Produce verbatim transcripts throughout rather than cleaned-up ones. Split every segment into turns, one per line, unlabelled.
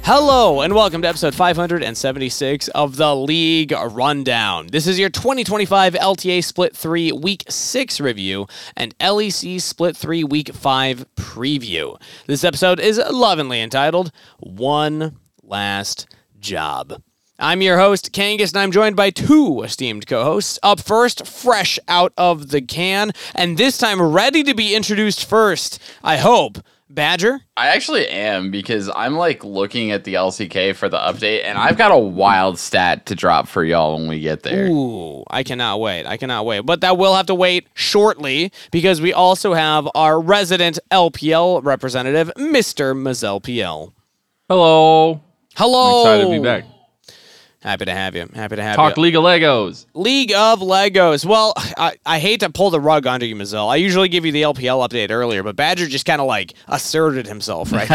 Hello, and welcome to episode five hundred seventy-six of the League Rundown. This is your twenty twenty-five L T A Split three Week six review and L E C Split three Week five preview. This episode is lovingly entitled, One Last Job. I'm your host, Kangas, and I'm joined by two esteemed co-hosts. Up first, fresh out of the can, and this time ready to be introduced first, I hope, Badger?
I actually am, because I'm like looking at the L C K for the update, and I've got a wild stat to drop for y'all when we get there.
Ooh, I cannot wait. I cannot wait. But that will have to wait shortly, because we also have our resident L P L representative, Mister Mazelpiel.
Hello.
Hello.
I'm excited to be back.
Happy to have you. Happy to have
Talk
you.
League of Legos.
League of Legos. Well, I, I hate to pull the rug onto you, Mazel. I usually give you the L P L update earlier, but Badger just kind of like asserted himself, right?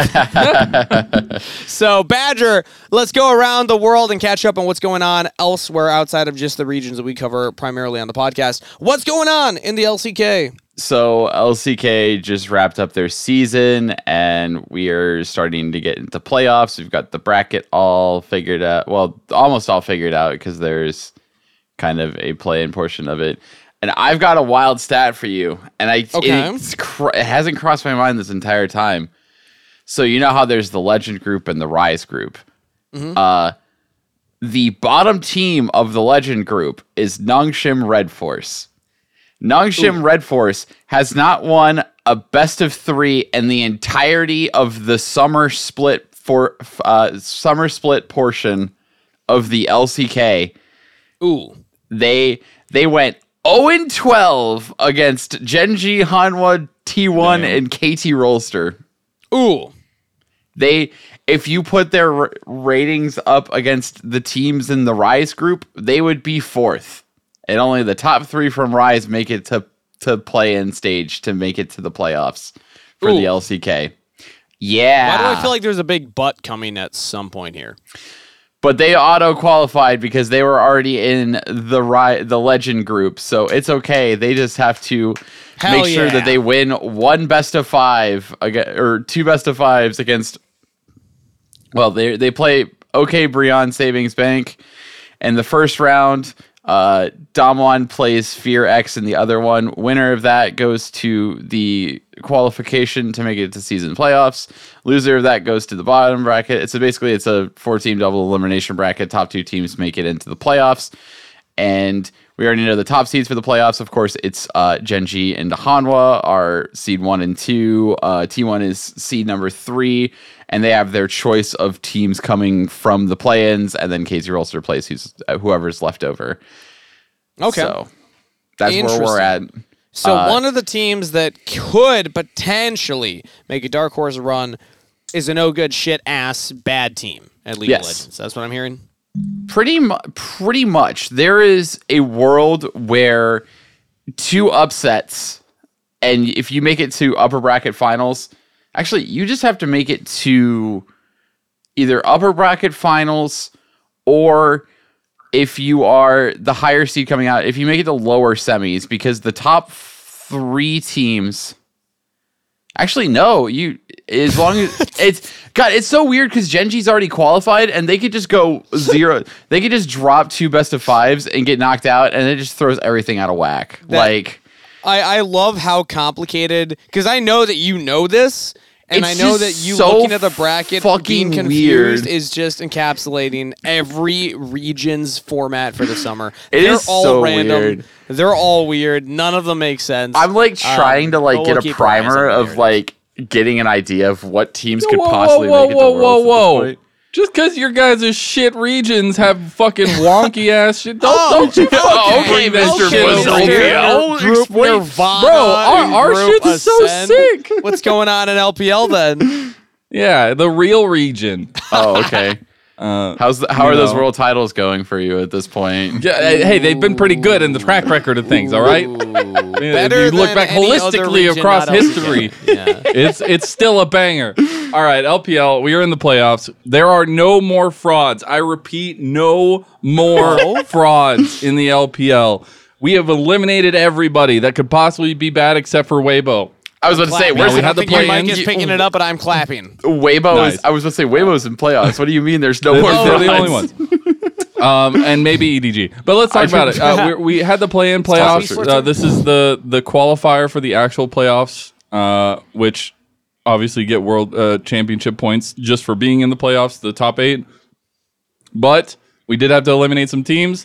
So, Badger, let's go around the world and catch up on what's going on elsewhere outside of just the regions that we cover primarily on the podcast. What's going on in the L C K?
So L C K just wrapped up their season, and we are starting to get into playoffs. We've got the bracket all figured out. Well, almost all figured out, because there's kind of a play-in portion of it. And I've got a wild stat for you, and I
Okay.
it's cr- it hasn't crossed my mind this entire time. So you know how there's the Legend group and the Rise group.
Mm-hmm.
Uh, the bottom team of the Legend group is Nongshim Red Force. Nongshim Ooh. Red Force has not won a best of three in the entirety of the summer split for uh, summer split portion of the L C K.
Ooh,
they they went zero and twelve against Genji, Hanwha, T one, Damn. and K T Rolster.
Ooh,
they if you put their r- ratings up against the teams in the Rise group, they would be fourth. And only the top three from Rise make it to, to play in stage to make it to the playoffs for Ooh. the L C K. Yeah.
Why do I feel like there's a big butt coming at some point here?
But they auto-qualified because they were already in the Ri- the Legend group, so it's okay. They just have to
Hell
make sure
yeah.
that they win one best of five ag- or two best of fives against. Well, they they play OK Brion Savings Bank in the first round. Uh, Damwon plays Fear X in the other one. Winner of that goes to the qualification to make it to season playoffs. Loser of that goes to the bottom bracket. It's a, basically it's a four-team double elimination bracket. Top two teams make it into the playoffs. And we already know the top seeds for the playoffs. Of course, it's uh, Genji and Hanwha are seed one and two. Uh, T one is seed number three. And they have their choice of teams coming from the play-ins, and then K T Rolster plays who's, uh, whoever's left over.
Okay.
So that's where we're at.
So
uh,
one of the teams that could potentially make a Dark Horse run is a no-good shit-ass bad team at League
yes.
of Legends. That's what I'm hearing?
Pretty, mu- pretty much. There is a world where two upsets, and if you make it to upper bracket finals... Actually, you just have to make it to either upper bracket finals, or if you are the higher seed coming out, if you make it to lower semis, because the top three teams... Actually, no. You as long as it's God, it's so weird because Genji's already qualified, and they could just go zero. They could just drop two best of fives and get knocked out, and it just throws everything out of whack. That, like.
I, I love how complicated, because I know that you know this, and
it's
I know that you
so
looking at the bracket being confused
weird.
is just encapsulating every region's format for the summer.
It
They're
is
all
so
random.
weird.
They're all weird. None of them make sense.
I'm like trying
um,
to like
we'll
get a primer of like getting an idea of what teams could
whoa,
possibly
whoa,
make it
whoa,
to Worlds
whoa,
at this
whoa.
point.
Just because your guys' shit regions have fucking wonky ass shit, don't,
Oh,
don't you fucking
okay,
bring that
okay,
shit over
Mister
here.
L. Group
Explain-
Nirvana
Bro, our, our
Group
shit is so
Ascend.
sick.
What's going on in L P L then?
Yeah, the real region.
Oh, okay.
Uh,
How's the, how
you
are those
know.
world titles going for you at this point?
yeah, hey, they've been pretty good in the track record of things, all right?
Ooh,
If
better
you look
than
back
any other
holistically
region,
across
not L C K.
history,
Yeah.
it's it's still a banger. All right, L P L, we are in the playoffs. There are no more frauds. I repeat, no more frauds in the L P L. We have eliminated everybody that could possibly be bad except for Weibo.
I was about to say,
Clapping.
where's
we
I
had
don't
the
think your
play-in.
mic is picking it up, but I'm clapping.
Weibo
Nice.
is, I was going to say, Weibo's in playoffs. What do you mean there's no
They're
more
the only
frauds?
ones. Um, and maybe E D G. But let's talk
I
about it. Uh, we're, we had the play-in playoffs.
Tough.
Uh, this is the the qualifier for the actual playoffs, uh, which obviously get world uh, championship points just for being in the playoffs, the top eight. But we did have to eliminate some teams.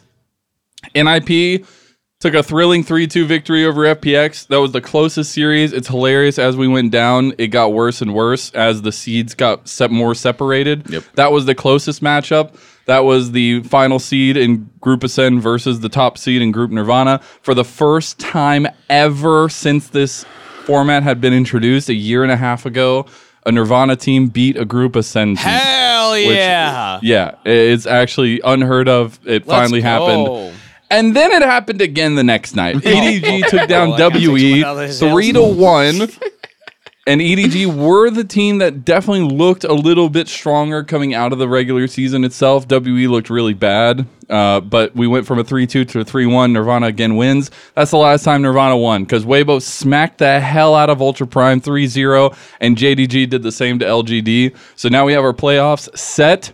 N I P took a thrilling three two victory over F P X. That was the closest series. It's hilarious. As we went down, it got worse and worse as the seeds got se- more separated.
Yep.
That was the closest matchup. That was the final seed in Group Ascend versus the top seed in Group Nirvana. For the first time ever since this format had been introduced a year and a half ago, a Nirvana team beat a Group Ascend team.
Hell
which-
yeah.
Yeah, it's actually unheard of. It
Let's
finally
go.
happened. And then it happened again the next night. E D G took down
Oh, I gotta take
W E
someone out of his
three to one. And E D G were the team that definitely looked a little bit stronger coming out of the regular season itself. W E looked really bad, uh, but we went from a three two to a three one. Nirvana again wins. That's the last time Nirvana won because Weibo smacked the hell out of Ultra Prime three zero, and J D G did the same to L G D. So now we have our playoffs set.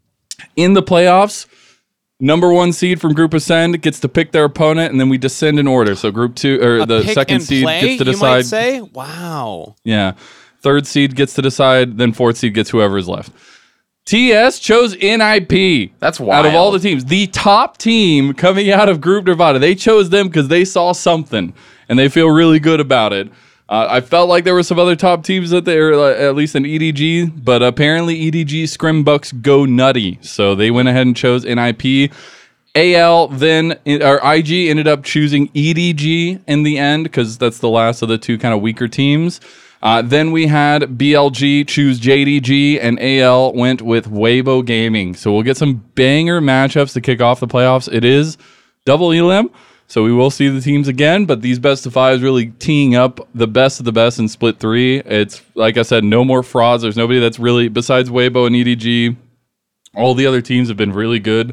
In the playoffs, number one seed from Group Ascend gets to pick their opponent, and then we descend in order. So Group two or
A
the
pick
second
and
seed
play,
gets to
you might
decide.
say? Wow.
Yeah. Third seed gets to decide, then fourth seed gets whoever is left. T S chose N I P.
That's
Out of all
wild.
the teams, the top team coming out of Group Nirvana. They chose them because they saw something, and they feel really good about it. Uh, I felt like there were some other top teams that they were, uh, at least in E D G, but apparently E D G Scrimbucks go nutty. So they went ahead and chose N I P. A L then, or I G ended up choosing E D G in the end because that's the last of the two kind of weaker teams. Uh, then we had B L G choose J D G, and A L went with Weibo Gaming. So we'll get some banger matchups to kick off the playoffs. It is double Elim, so we will see the teams again, but these best of fives really teeing up the best of the best in split three. It's, like I said, no more frauds. There's nobody that's really, besides Weibo and E D G, all the other teams have been really good.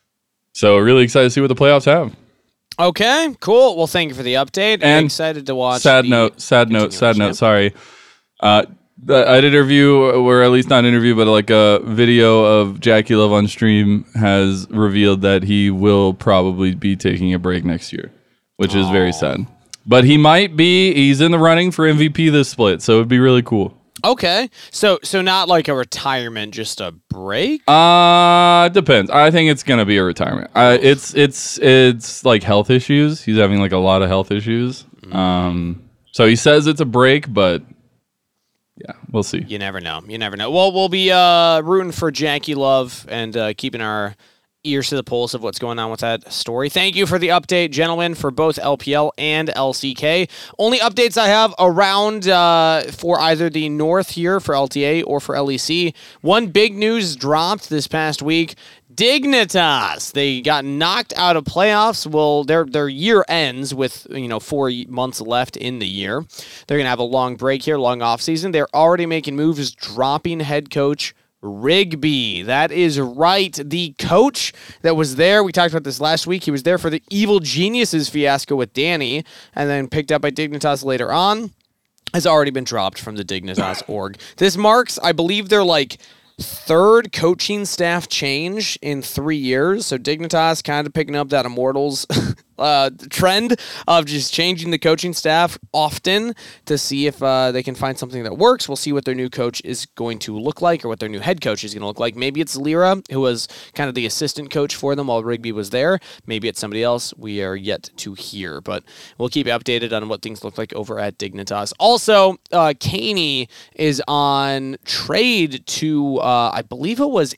So really excited to see what the playoffs have.
Okay, cool. Well, thank you for the update. I'm
And
excited to watch.
Sad
the
note, sad note, sad
continuation.
note, sorry. Uh, the, an interview, or at least not an interview, but like a video of Jackie Love on stream has revealed that he will probably be taking a break next year, which is very sad. But he might be, he's in the running for M V P this split, so it'd be really cool.
Okay, so so not like a retirement, just a break.
Uh depends. I think it's gonna be a retirement. Uh, it's it's it's like health issues. He's having like a lot of health issues. Um, so he says it's a break, but yeah, we'll see.
You never know. You never know. Well, we'll be uh, rooting for Jackie Love and uh, keeping our ears to the pulse of what's going on with that story. Thank you for the update, gentlemen, for both L P L and L C K. Only updates I have around uh, for either the North here for L T A or for L E C. One big news dropped this past week. Dignitas, they got knocked out of playoffs. Well, their their year ends with, you know, four months left in the year. They're going to have a long break here, long off season. They're already making moves, dropping head coach Rigby. That is right. The coach that was there, we talked about this last week. He was there for the Evil Geniuses fiasco with Danny and then picked up by Dignitas later on, has already been dropped from the Dignitas org. This marks, I believe, they're like third coaching staff change in three years. So Dignitas kind of picking up that Immortals uh, trend of just changing the coaching staff often to see if uh, they can find something that works. We'll see what their new coach is going to look like or what their new head coach is going to look like. Maybe it's Lyra, who was kind of the assistant coach for them while Rigby was there. Maybe it's somebody else. We are yet to hear, but we'll keep you updated on what things look like over at Dignitas. Also, uh, Caney is on trade to, uh, I believe it was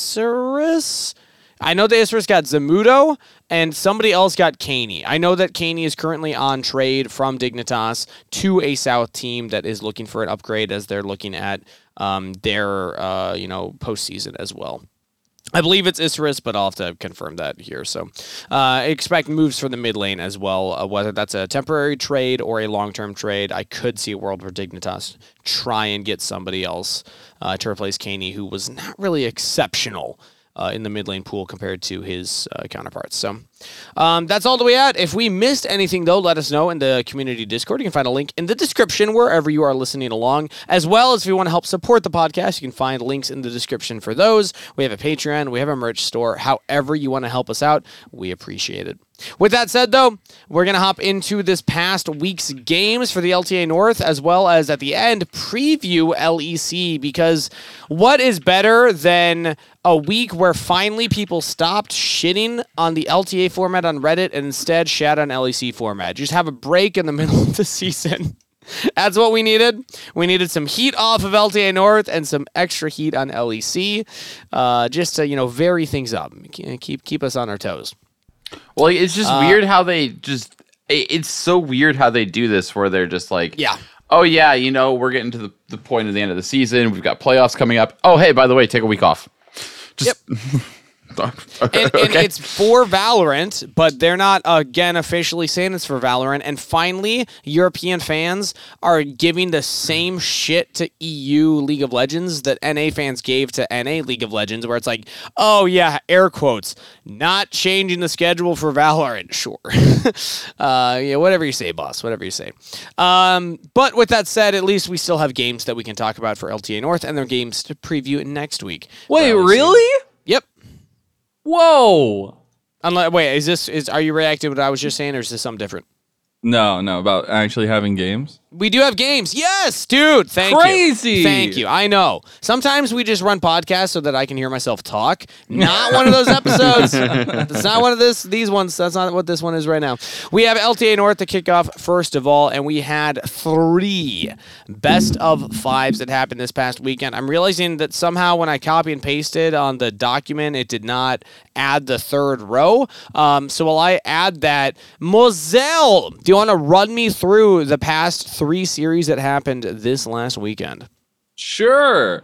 Isurus. I know the Isurus got Zamudo, and somebody else got Caney. I know that Caney is currently on trade from Dignitas to a South team that is looking for an upgrade as they're looking at um, their, uh, you know, postseason as well. I believe it's Isurus, but I'll have to confirm that here. So uh, expect moves for the mid lane as well, uh, whether that's a temporary trade or a long-term trade. I could see a world where Dignitas try and get somebody else uh, to replace Caney, who was not really exceptional uh, in the mid lane pool compared to his uh, counterparts. So um, that's all that we had. If we missed anything, though, let us know in the community Discord. You can find a link in the description wherever you are listening along, as well as if you want to help support the podcast, you can find links in the description for those. We have a Patreon, we have a merch store. However you want to help us out, we appreciate it. With that said, though, we're going to hop into this past week's games for the L T A North, as well as at the end, preview L E C, because what is better than a week where finally people stopped shitting on the L T A format on Reddit and instead shat on L E C format? Just have a break in the middle of the season. That's what we needed. We needed some heat off of L T A North and some extra heat on L E C, uh, just to, you know, vary things up, keep keep us on our toes.
Well, it's just
Uh,
weird how they just, it- it's so weird how they do this where they're just like,
Yeah.
oh yeah, you know, we're getting to the, the point of the end of the season. We've got playoffs coming up. Oh, hey, by the way, take a week off. Just,
Yep.
okay.
And, and it's for Valorant, but they're not, again, officially saying it's for Valorant. And finally, European fans are giving the same shit to E U League of Legends that N A fans gave to N A League of Legends, where it's like, oh, yeah, air quotes, not changing the schedule for Valorant. Sure. uh, yeah, whatever you say, boss, whatever you say. Um, but with that said, at least we still have games that we can talk about for L T A North, and they're games to preview next week. for
Wait,
L E C.
really?
Yep.
Whoa.
Unless, wait, is this is are you reacting to what I was just saying, or is this something different?
No, no, about actually having games.
We do have games. Yes, dude. Thank
Crazy.
you. Thank you. I know. Sometimes we just run podcasts so that I can hear myself talk. Not one of those episodes. That's not one of this. These ones. That's not what this one is right now. We have L T A North to kick off first of all, and we had three best of fives that happened this past weekend. I'm realizing that somehow when I copy and pasted on the document, it did not add the third row. Um, so while I add that, Moselle, do you want to run me through the past three series that happened this last weekend?
Sure.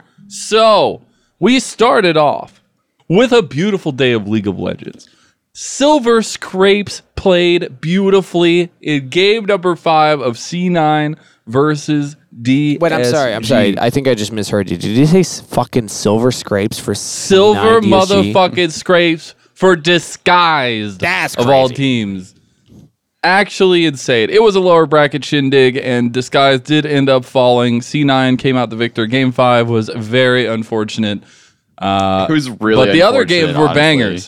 So we started off with a beautiful day of League of Legends. Silver Scrapes played beautifully in game number five of C nine versus D S G.
Wait, I'm sorry. I'm sorry. I think I just misheard you. Did you say s- fucking Silver Scrapes for
Silver
C nine D S G?
motherfucking Scrapes for Disguised
That's
of all
crazy.
teams. Actually insane. It was a lower bracket shindig, and Disguise did end up falling. C nine came out the victor. Game five was very unfortunate. Uh,
It was really
but the other
unfortunate,
games were
honestly.
bangers.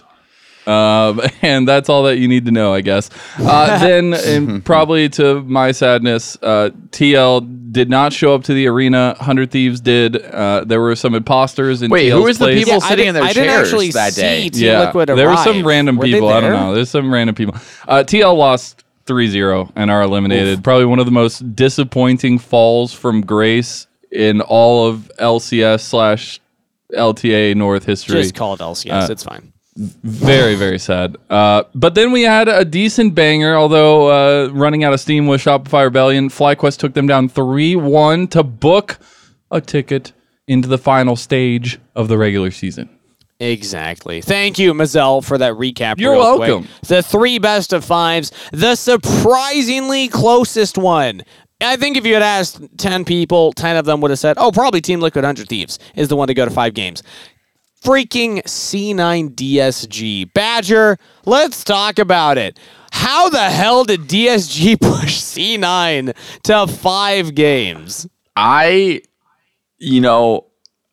Um, and that's all that you need to know, I guess. Uh, then, and probably to my sadness, uh, T L did not show up to the arena. one hundred Thieves did. Uh, there were some imposters in
Wait,
T L's
who was the
place.
people
I
sitting
did-
in their
I didn't
chairs
actually
that
see
day?
Team Liquid
there were some
arrive.
random
Were they
people. I don't
there?
know. There's some random people. Uh, T L lost three zero and are eliminated. Probably one of the most disappointing falls from grace in all of L C S slash L T A North history.
Just call it L C S.
Uh,
it's fine.
Very, very sad. Uh, but then we had a decent banger, although uh, running out of steam with Shopify Rebellion. FlyQuest took them down three one to book a ticket into the final stage of the regular season.
Exactly. Thank you, Mazel, for that recap.
You're
real quick.
welcome.
The three best of fives, the surprisingly closest one. I think if you had asked ten people, ten of them would have said, oh, probably Team Liquid one hundred Thieves is the one to go to five games. Freaking C nine D S G. Badger, let's talk about it. How the hell did D S G push C nine to five games?
I, you know,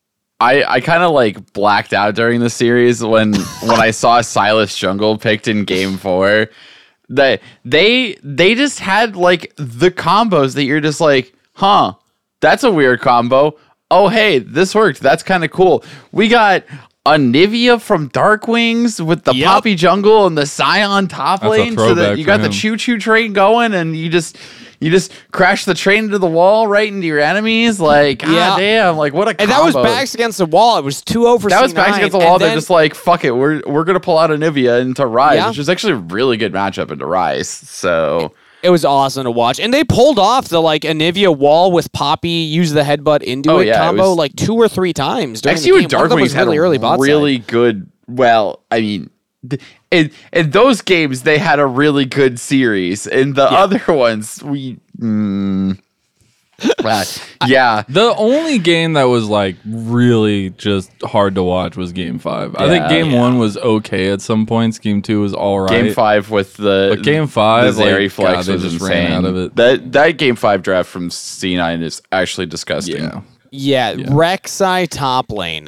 I I kind of like blacked out during the series when when I saw Silas Jungle picked in game four. That they they just had like the combos that you're just like, huh, that's a weird combo. Oh hey, this worked. That's kind of cool. We got Anivia from Dark Wings with the
Yep.
Poppy Jungle and the Scion top
That's a
lane, so that
throwback
you
for
got the
him.
choo choo train going, and you just you just crash the train into the wall right into your enemies. Like,
Yeah.
god damn, like what a combo.
And that was backs against the wall. It was two oh for
That was
C nine,
backs against the
and
wall. They're
then-
just like, fuck it, we're we're gonna pull out Anivia into Rise,
Yeah.
which is actually a really good matchup into Rise. So
It was awesome to watch. And they pulled off the like Anivia wall with Poppy, use the headbutt into
Oh,
it
yeah, it
combo
was-
like two or three times during
X
the
U
game.
and
One of
Dark
them
Wings
was
had
really
a
early bot
really
side.
good. Well, I mean, th- in in those games they had a really good series. In the
Yeah.
other ones, we. Mm, Uh, yeah.
The only game that was like really just hard to watch was Game Five. I think
Yeah,
Game
yeah.
One was okay at some points. Game Two was all right.
Game five with the
But Game Five,
the Zeri
like,
flex
God, they
was
just
insane.
ran out of it.
That that Game five draft from C nine is actually disgusting.
Yeah.
Yeah, Rek'Sai top lane,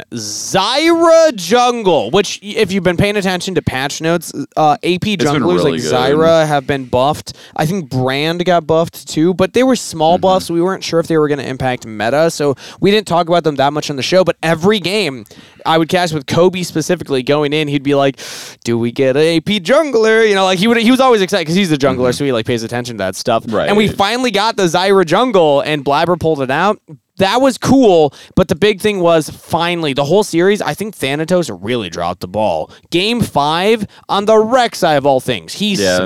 Zyra jungle. Which, if you've been paying attention to patch notes, uh, A P
been
junglers
really
like
good.
Zyra have been buffed. I think Brand got buffed too, but they were small
Mm-hmm.
buffs. We weren't sure if they were going to impact meta, so we didn't talk about them that much on the show. But every game, I would cast with Kobe specifically going in. He'd be like, "Do we get an A P jungler?" You know, like he would. He was always excited because he's the jungler, so he like pays attention to that stuff.
Right.
And we finally got the Zyra jungle, and Blabber pulled it out. That was cool, but the big thing was finally the whole series. I think Thanatos really dropped the ball. Game five on the Rek'Sai of all things, he
Yeah.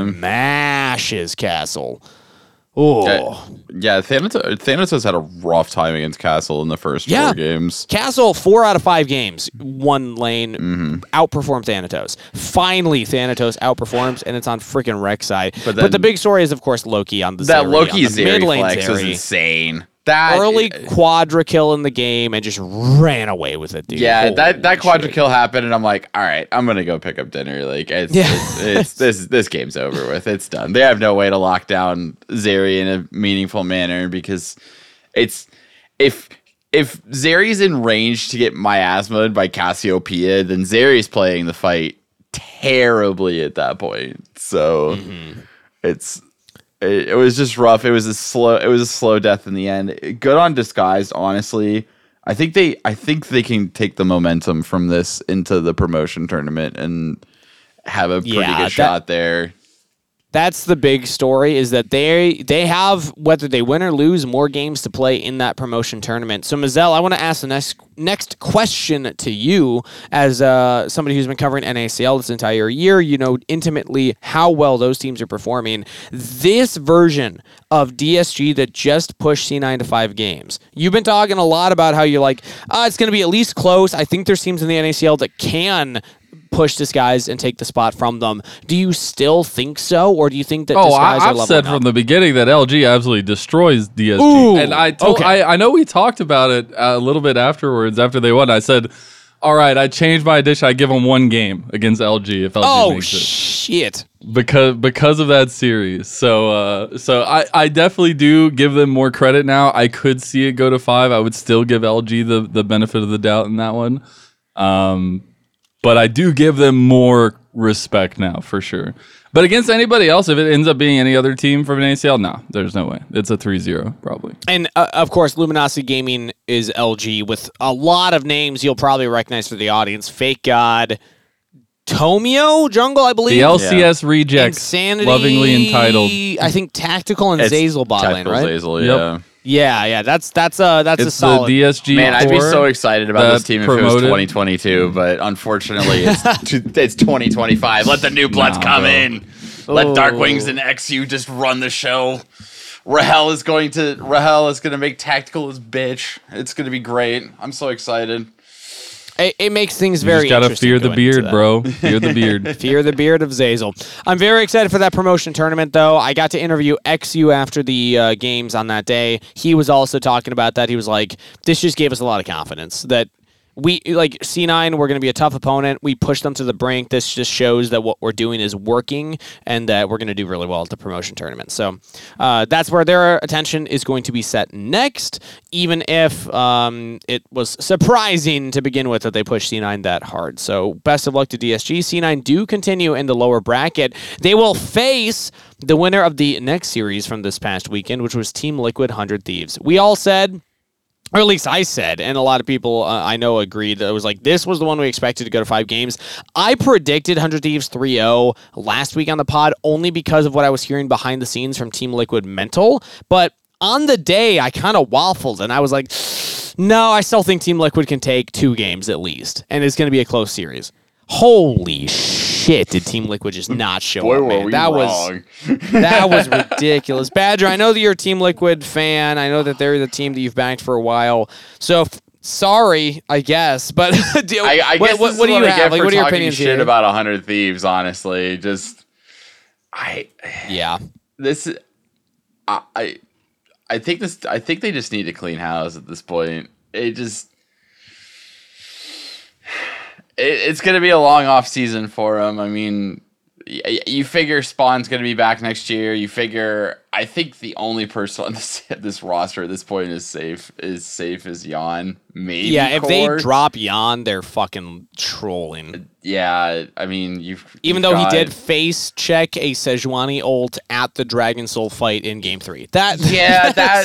smashes Castle. Oh,
Uh, yeah, Thanatos, Thanatos had a rough time against Castle in the first
Yeah.
four games.
Castle four out of five games, one lane
Mm-hmm.
outperformed Thanatos. Finally, Thanatos outperforms, and it's on freaking Rek'Sai. But,
But then-
the big story is, of course, Loki on the
That
Zeri,
Loki
on the mid
Zeri
lane
flex was
Zeri.
insane. That
Early quadra kill in the game and just ran away with it, dude.
Yeah,
Holy
that that quadra
shit.
kill happened, and I'm like, all right, I'm gonna go pick up dinner. Like, it's,
Yeah.
it's, it's this this game's over with. It's done. They have no way to lock down Zeri in a meaningful manner because it's if if Zeri's in range to get miasmaed by Cassiopeia, then Zeri's playing the fight terribly at that point. So it's. It, it was just rough. It was a slow. It was a slow death in the end. Good on Disguised, honestly. I think they. I think they can take the momentum from this into the promotion tournament and have a pretty
Yeah,
good
that-
shot there.
That's the big story, is that they they have, whether they win or lose, more games to play in that promotion tournament. So, Mazel, I want to ask the next next question to you, as uh, somebody who's been covering N A C L this entire year. You know intimately how well those teams are performing. This version of D S G that just pushed C nine to five games. You've been talking a lot about how you're like, uh, it's going to be at least close. I think there's teams in the N A C L that can push Disguise and take the spot from them. Do you still think so, or do you think that
Oh,
Disguise
I,
are
I've
leveling
said
up?
from the beginning that L G absolutely destroys D S G,
Ooh,
and I told
okay.
I, I know we talked about it a little bit afterwards after they won. I said, "All right, I changed my addition. I give them one game against L G if L G
Oh
makes it
shit!
because because of that series." So uh, so I I definitely do give them more credit now. I could see it go to five. I would still give L G the the benefit of the doubt in that one. Um, But I do give them more respect now, for sure. But against anybody else, if it ends up being any other team from an A C L, no, there's no way. It's a three zero, probably.
And uh, of course, Luminosity Gaming is L G with a lot of names you'll probably recognize for the audience. Fake God, Tomio Jungle, I believe.
The L C S rejects,
Insanity,
lovingly entitled.
I think Tactical and
It's
Zazel bot lane,
Tactical
right?
Zazel,
Yep.
yeah.
Yeah, yeah. That's that's uh that's a
It's the
solid.
D S G
Man, I'd be
core
so excited about
that
this team if it was
promoted-
twenty twenty-two, but unfortunately, it's t- it's twenty twenty-five. Let the new bloods
Nah,
come
bro.
in. Let
Oh.
Dark Wings and X U just run the show. Rahel is going to Rahel is going to make Tactical his bitch. It's going to be great. I'm so excited.
It, it makes things
You
very
just gotta
interesting
fear the
going into
beard,
that.
bro. Fear the beard.
Fear the beard of Zazel. I'm very excited for that promotion tournament, though. I got to interview X U after the uh, games on that day. He was also talking about that. He was like, this just gave us a lot of confidence that we, like, C nine, we're going to be a tough opponent. We push them to the brink. This just shows that what we're doing is working and that we're going to do really well at the promotion tournament. So uh, that's where their attention is going to be set next, even if um, it was surprising to begin with that they pushed C nine that hard. So best of luck to D S G. C nine do continue in the lower bracket. They will face the winner of the next series from this past weekend, which was Team Liquid one hundred Thieves. We all said, or at least I said, and a lot of people uh, I know agreed, that it was like, this was the one we expected to go to five games. I predicted one hundred Thieves three oh last week on the pod only because of what I was hearing behind the scenes from Team Liquid Mental. But on the day, I kind of waffled, and I was like, no, I still think Team Liquid can take two games at least, and it's going to be a close series. Holy shit, did Team Liquid just not show
Boy,
up,
were
man.
we
that was
wrong.
that was ridiculous. Badger, I know that you're a Team Liquid fan. I know that they're the team that you've backed for a while. So, f- sorry, I guess. But do,
I, I
what,
guess
what,
this
what
is
do you
what I
have?
get
Like,
for
what are your
talking
opinions
shit
here?
about one hundred Thieves, honestly. Just, I,
yeah.
this, I, I, I think this. I think they just need to clean house at this point. It just. It, it's going to be a long off season for them. I mean, y- you figure Spawn's going to be back next year. You figure. I think the only person on this this roster at this point is safe. Is safe as Jan. Maybe.
Yeah, if
Cord.
they drop Jan, they're fucking trolling.
Yeah, I mean, you've
even
you've
though
got,
he did face check a Sejuani ult at the Dragon Soul fight in Game Three. That
yeah, that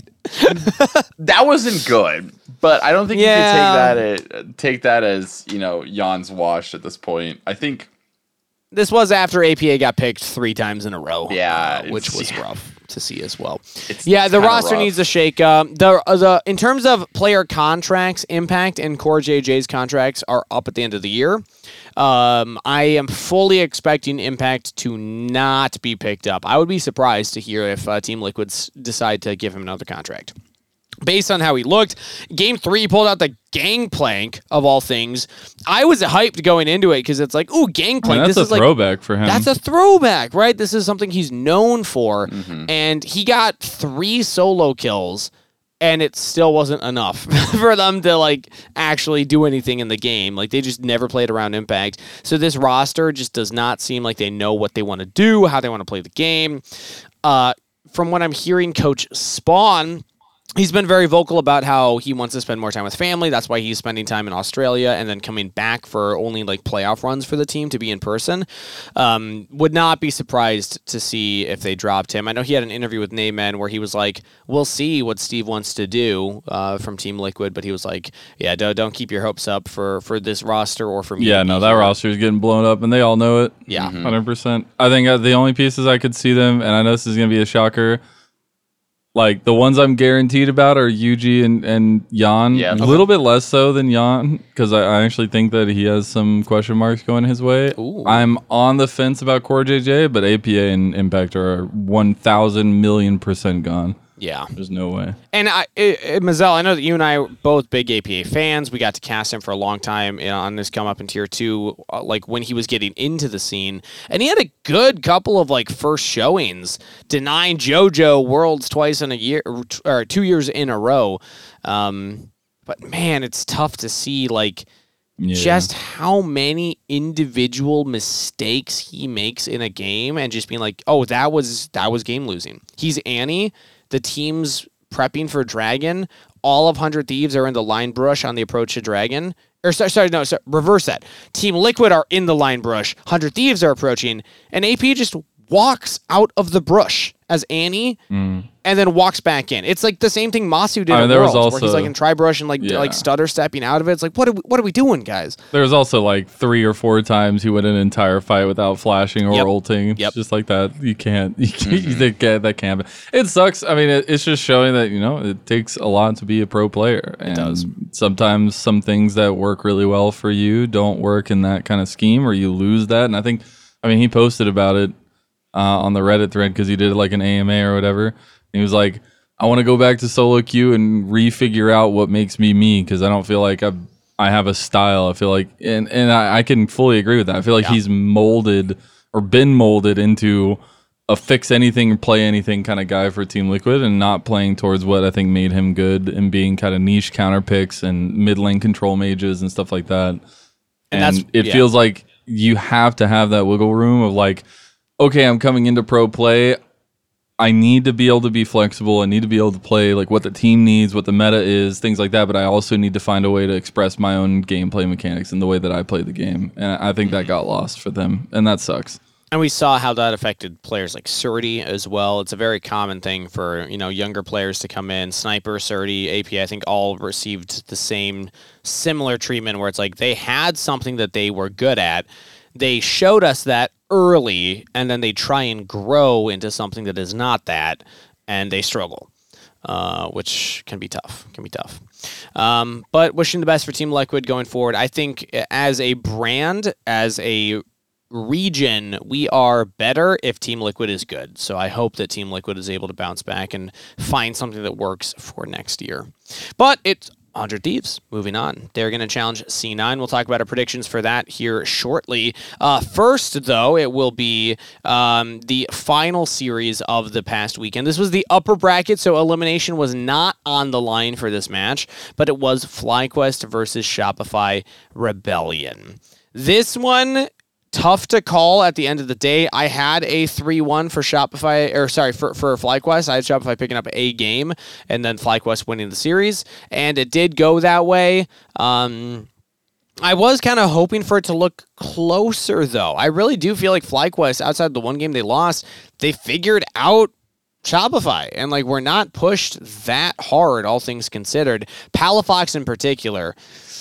aside.
that wasn't good. But I don't think
Yeah.
you could take that as, take that as you know Jan's washed at this point. I think.
This was after A P A got picked three times in a row.
Yeah,
uh, which
it's-
was
yeah.
rough to see as well.
It's
Yeah, the
kinda
roster
rough.
needs a shake. Um, the uh, the in terms of player contracts, Impact and Core J J's contracts are up at the end of the year. Um, I am fully expecting Impact to not be picked up. I would be surprised to hear if uh, Team Liquids decide to give him another contract. Based on how he looked, game three, he pulled out the gangplank of all things. I was hyped going into it because it's like, ooh, gangplank.
I mean, that's
this
a
is like
throwback for him.
that's a throwback, right? This is something he's known for.
Mhm.
And he got three solo kills, and it still wasn't enough for them to like actually do anything in the game. Like they just never played around Impact. So this roster just does not seem like they know what they want to do, how they want to play the game. Uh, from what I'm hearing, Coach Spawn, he's been very vocal about how he wants to spend more time with family. That's why he's spending time in Australia and then coming back for only like playoff runs for the team to be in person. Um, would not be surprised to see if they dropped him. I know he had an interview with Nayman where he was like, we'll see what Steve wants to do uh, from Team Liquid. But he was like, yeah, don't, don't keep your hopes up for, for this roster or for me.
Yeah,
to be
no, that
here."
roster is getting blown up, and they all know it.
Yeah.
Mhm.
one hundred percent. I think uh, the only pieces I could see them, and I know this is going to be a shocker, like the ones I'm guaranteed about are Yuji and, and Jan.
Yeah.
A little bit less so than Jan, because I, I actually think that he has some question marks going his way.
Ooh.
I'm on the fence about Core J J, but A P A and Impact are one thousand million percent gone.
Yeah.
There's no way.
And I, it, it, Mazel, I know that you and I are both big A P A fans. We got to cast him for a long time you know, on this come up in tier two, uh, like when he was getting into the scene. And he had a good couple of like first showings, denying JoJo worlds twice in a year, or, t- or two years in a row. Um, but man, it's tough to see like
Yeah.
just how many individual mistakes he makes in a game, and just being like, oh, that was that was game losing. He's Annie. The team's prepping for Dragon. All of one hundred Thieves are in the line brush on the approach to Dragon. Or sorry, sorry, no, sorry, reverse that. Team Liquid are in the line brush. one hundred Thieves are approaching. And A P just walks out of the brush as Annie
Mm.
and then walks back in. It's like the same thing Masu did
I mean,
at
there was
Worlds, where he's
also-
like in tri-brush and like
Yeah.
like stutter stepping out of it. It's like, what are we, what are we doing, guys?
There was also like three or four times he went an entire fight without flashing or
Yep.
ulting. It's
Yep.
just like that. You can't. You can't that can't, that can't. It sucks. I mean, it, it's just showing that you know it takes a lot to be a pro player. It
does.
Sometimes some things that work really well for you don't work in that kind of scheme, or you lose that. And I think, I mean, he posted about it uh, on the Reddit thread because he did like an A M A or whatever. And he was like, I want to go back to solo queue and refigure out what makes me me, because I don't feel like I've, I have a style. I feel like, and, and I, I can fully agree with that. I feel like
Yeah.
he's molded or been molded into a fix anything, play anything kind of guy for Team Liquid, and not playing towards what I think made him good and being kind of niche counter picks and mid lane control mages and stuff like that. And,
that's-
it
yeah.
feels like you have to have that wiggle room of like, okay, I'm coming into pro play. I need to be able to be flexible. I need to be able to play like what the team needs, what the meta is, things like that. But I also need to find a way to express my own gameplay mechanics in the way that I play the game. And I think that got lost for them, and that sucks.
And we saw how that affected players like Surdy as well. It's a very common thing for, you know, younger players to come in. Sniper, Surdy, A P, I think all received the same similar treatment where it's like they had something that they were good at. They showed us that early, and then they try and grow into something that is not that, and they struggle, uh, which can be tough. Can be tough. Um, but wishing the best for Team Liquid going forward. I think as a brand, as a region, we are better if Team Liquid is good. So I hope that Team Liquid is able to bounce back and find something that works for next year. But it's one hundred Thieves, moving on. They're going to challenge C nine. We'll talk about our predictions for that here shortly. Uh, first, though, it will be um, the final series of the past weekend. This was the upper bracket, so elimination was not on the line for this match, but it was FlyQuest versus Shopify Rebellion. This one, tough to call at the end of the day. I had a three one for Shopify, or sorry, for, for FlyQuest. I had Shopify picking up a game and then FlyQuest winning the series, and it did go that way. Um, I was kind of hoping for it to look closer, though. I really do feel like FlyQuest, outside the one game they lost, they figured out Shopify, and like we're not pushed that hard, all things considered. Palafox in particular.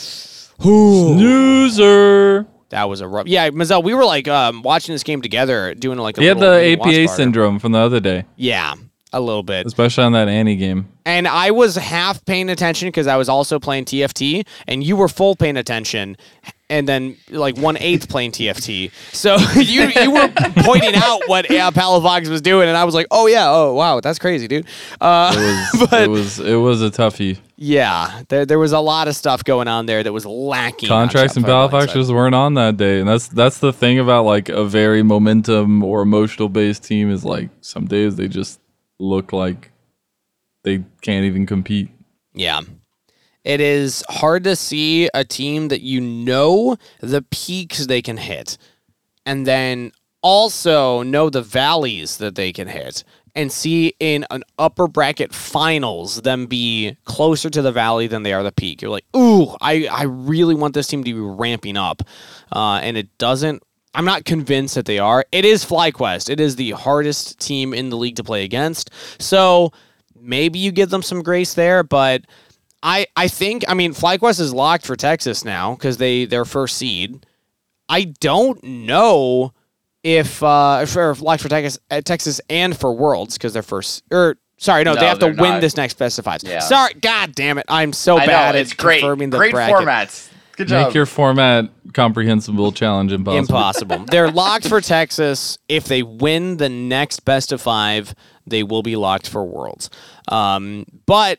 Snoozer.
That was a rough. Yeah, Mazel, we were like um, watching this game together, doing like a
He had
little
the
mini
A P A
watch party.
syndrome from the other day,
Yeah, a little bit.
especially on that Annie game.
And I was half paying attention because I was also playing T F T, and you were full paying attention, and then like one eighth playing T F T. So you you were pointing out what uh, Palafox was doing, and I was like, oh yeah, oh wow, that's crazy, dude. Uh,
It was,
but
it was, it was a toughie.
yeah, there there was a lot of stuff going on there that was lacking. on
Contracts and
Shopify
Palafox
side.
just weren't on that day, and that's that's the thing about like a very momentum or emotional based team is like some days they just look like they can't even compete.
Yeah. It is hard to see a team that you know the peaks they can hit and then also know the valleys that they can hit and see in an upper bracket finals them be closer to the valley than they are the peak. You're like, ooh, I, I really want this team to be ramping up. Uh, and it doesn't. I'm not convinced that they are. It is FlyQuest. It is the hardest team in the league to play against. So maybe you give them some grace there, but I I think, I mean, FlyQuest is locked for Texas now because they, their first seed. I don't know if, uh, for locked for Texas, uh, Texas and for Worlds because they're first, or sorry, no,
No,
they have to
they're
win
not.
this next best of fives.
Yeah.
Sorry, God damn it. I'm so
I
bad
know,
at
it's great.
confirming the
Great
bracket.
formats. Good job.
Make your format comprehensible challenge impossible.
Impossible. They're locked for Texas. If they win the next best of five, they will be locked for Worlds. Um, but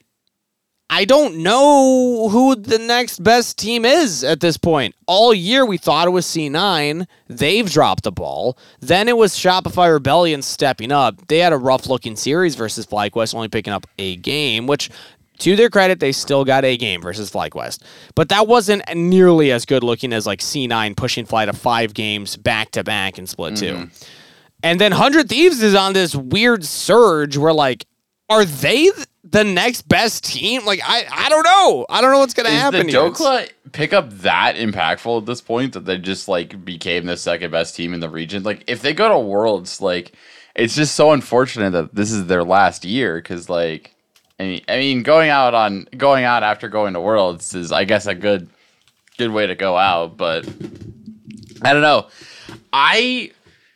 I don't know who the next best team is at this point. All year we thought it was C nine. They've dropped the ball. Then it was Shopify Rebellion stepping up. They had a rough-looking series versus FlyQuest, only picking up a game, which, to their credit, they still got a game versus FlyQuest. But that wasn't nearly as good looking as like C nine pushing Fly to five games back-to-back in Split
Mm-hmm.
two. And then one hundred Thieves is on this weird surge where, like, are they th- the next best team? Like, I, I don't know. I don't know what's going to
Is
happen
the
here.
Dokla pickup that impactful at this point that they just like became the second best team in the region? Like, if they go to Worlds, like, it's just so unfortunate that this is their last year because, like, I mean, I mean, going out on going out after going to Worlds is, I guess, a good good way to go out. But I don't know. I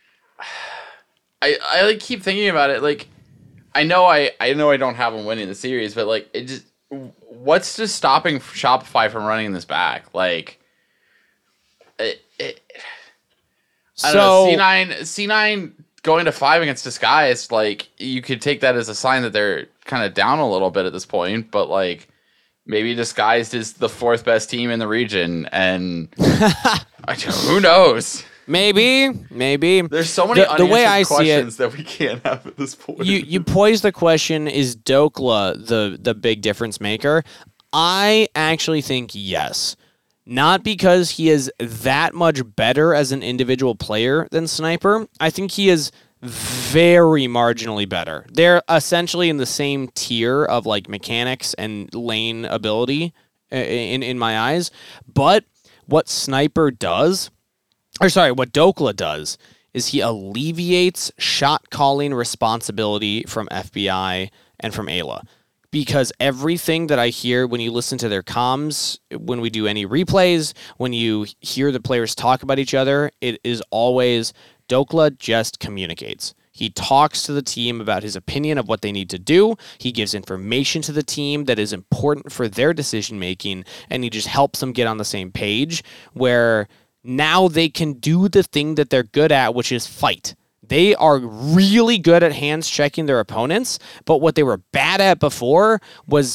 I I like keep thinking about it. Like, I know I I know I don't have them winning the series, but like, it just what's just stopping Shopify from running this back? Like, it, it, I don't
So-
know. C nine C nine going to five against Disguise, like, you could take that as a sign that they're kind of down a little bit at this point, but like, maybe Disguised is the fourth best team in the region, and I, who knows?
Maybe, maybe.
There's so many
The- the way
unanswered
I see it-
questions that we can't have at this point.
you you pose the question, is Dokla the the big difference maker? I actually think yes. Not because he is that much better as an individual player than Sniper. I think he is very marginally better. They're essentially in the same tier of like mechanics and lane ability uh, in in my eyes. But what Sniper does, or sorry, what Dokla does, is he alleviates shot calling responsibility from F B I and from Ayla. Because everything that I hear when you listen to their comms, when we do any replays, when you hear the players talk about each other, it is always Dokla just communicates. He talks to the team about his opinion of what they need to do. He gives information to the team that is important for their decision making, and he just helps them get on the same page where now they can do the thing that they're good at, which is fight. They are really good at hands checking their opponents, but what they were bad at before was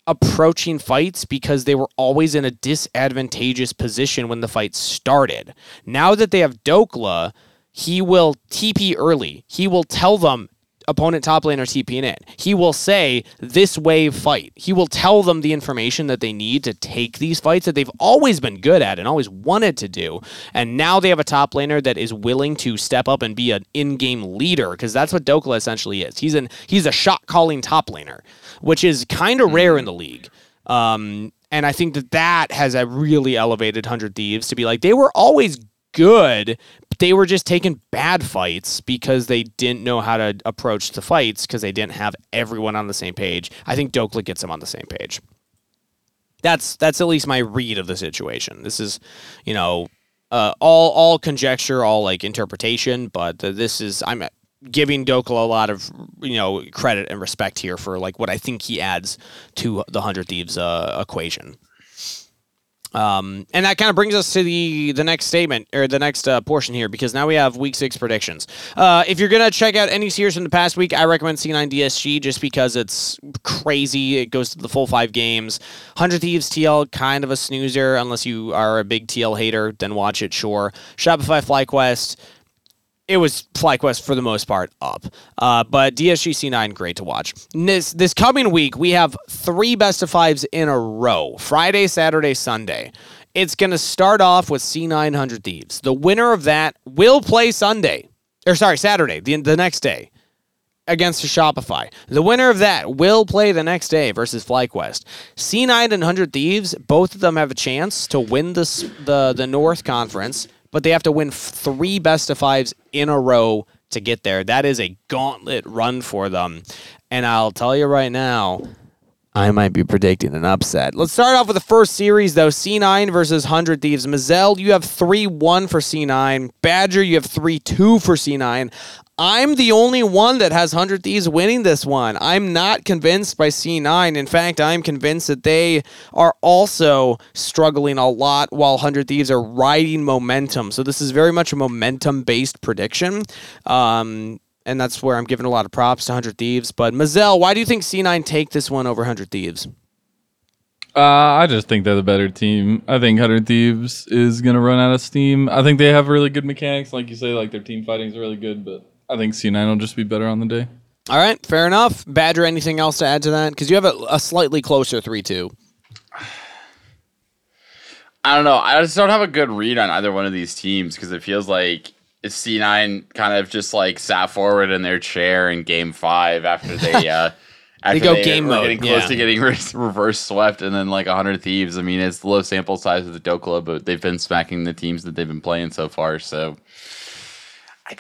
approaching fights because they were always in a disadvantageous position when the fight started. Now that they have Dokla, he will T P early. He will tell them, opponent top laner TPing in. He will say, this wave fight. He will tell them the information that they need to take these fights that they've always been good at and always wanted to do. And now they have a top laner that is willing to step up and be an in-game leader, because that's what Dokla essentially is. He's an he's a shot-calling top laner, which is kind of rare in the league. Um, and I think that that has a really elevated one hundred Thieves to be like, they were always good, but they were just taking bad fights because they didn't know how to approach the fights because they didn't have everyone on the same page. I think Dokla gets them on the same page. That's that's at least my read of the situation. This is, you know, uh, all all conjecture, all like interpretation, but uh, this is I'm giving Dokla a lot of, you know, credit and respect here for like what I think he adds to the one hundred Thieves uh, equation. Um, and that kind of brings us to the, the next statement, or the next uh, portion here, because now we have week six predictions. Uh, if you're going to check out any series from the past week, I recommend C nine D S G just because it's crazy. It goes to the full five games. one hundred Thieves T L, kind of a snoozer, unless you are a big T L hater, then watch it, sure. Shopify FlyQuest, it was FlyQuest for the most part up. Uh, but D S G C nine, great to watch. This this coming week, we have three best of fives in a row. Friday, Saturday, Sunday. It's going to start off with C nine one hundred Thieves. The winner of that will play Sunday. Or sorry, Saturday, the, the next day, against Shopify. The winner of that will play the next day versus FlyQuest. C nine and one hundred Thieves, both of them have a chance to win this, the, the North Conference, but they have to win three best of fives in a row to get there. That is a gauntlet run for them. And I'll tell you right now, I might be predicting an upset. Let's start off with the first series, though. C nine versus one hundred Thieves. Mazel, you have three one for C nine. Badger, you have three two for C nine. I'm the only one that has one hundred Thieves winning this one. I'm not convinced by C nine. In fact, I'm convinced that they are also struggling a lot while one hundred Thieves are riding momentum. So this is very much a momentum-based prediction. Um, and that's where I'm giving a lot of props to one hundred Thieves. But Mazel, why do you think C nine take this one over one hundred Thieves?
Uh, I just think they're the better team. I think one hundred Thieves is going to run out of steam. I think they have really good mechanics. Like you say, like their team fighting is really good, but I think C nine will just be better on the day.
All right, fair enough. Badger, anything else to add to that? Because you have a, a slightly closer three two.
I don't know. I just don't have a good read on either one of these teams because it feels like C nine kind of just like sat forward in their chair in game five after they uh, after
they go
they
game
were
mode,
getting close
yeah.
to getting re- reverse swept, and then like one hundred Thieves. I mean, it's low sample size with the Dokla, but they've been smacking the teams that they've been playing so far. So, I,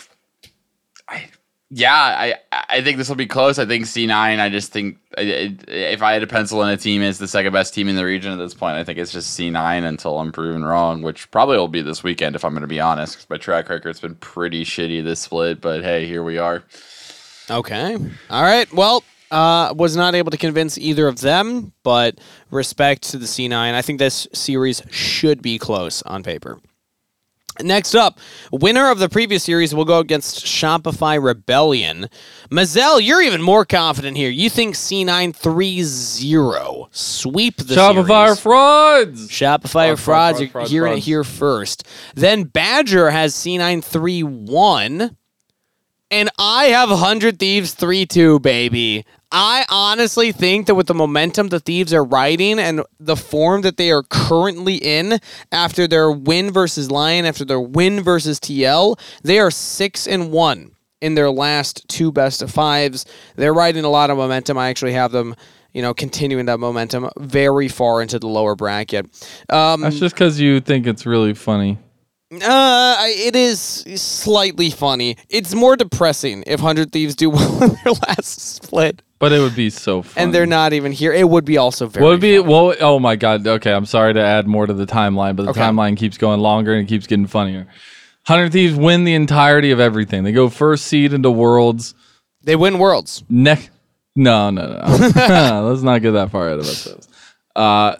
I yeah, I I think this will be close. I think C nine. I just think I, if I had to pencil in a team as the second best team in the region at this point, I think it's just C nine until I'm proven wrong, which probably will be this weekend if I'm going to be honest. 'Cause my track record's been pretty shitty this split, but hey, here we are.
Okay. All right. Well, uh, was not able to convince either of them, but respect to the C nine. I think this series should be close on paper. Next up, winner of the previous series will go against Shopify Rebellion. Mazel, you're even more confident here. You think C nine three zero. Sweep the
Shopify
series.
frauds!
Shopify
Fraud,
frauds.
fraud,
You're
fraud,
hearing it
frauds.
here first. Then Badger has C nine three one. And I have one hundred Thieves three two, baby. I honestly think that with the momentum the Thieves are riding and the form that they are currently in after their win versus Lion, after their win versus T L, they are six and one in their last two best of fives. They're riding a lot of momentum. I actually have them, you know, continuing that momentum very far into the lower bracket. Um,
That's just because you think it's really funny.
Uh, it is slightly funny. It's more depressing if one hundred Thieves do well in their last split.
But it would be so funny.
And they're not even here. It would be also very
What would be,
funny.
well, oh my God. Okay, I'm sorry to add more to the timeline, but the
Okay.
timeline keeps going longer and it keeps getting funnier. one hundred Thieves win the entirety of everything. They go first seed into Worlds.
They win Worlds.
Ne- no, no, no. Let's not get that far out of ourselves. Uh,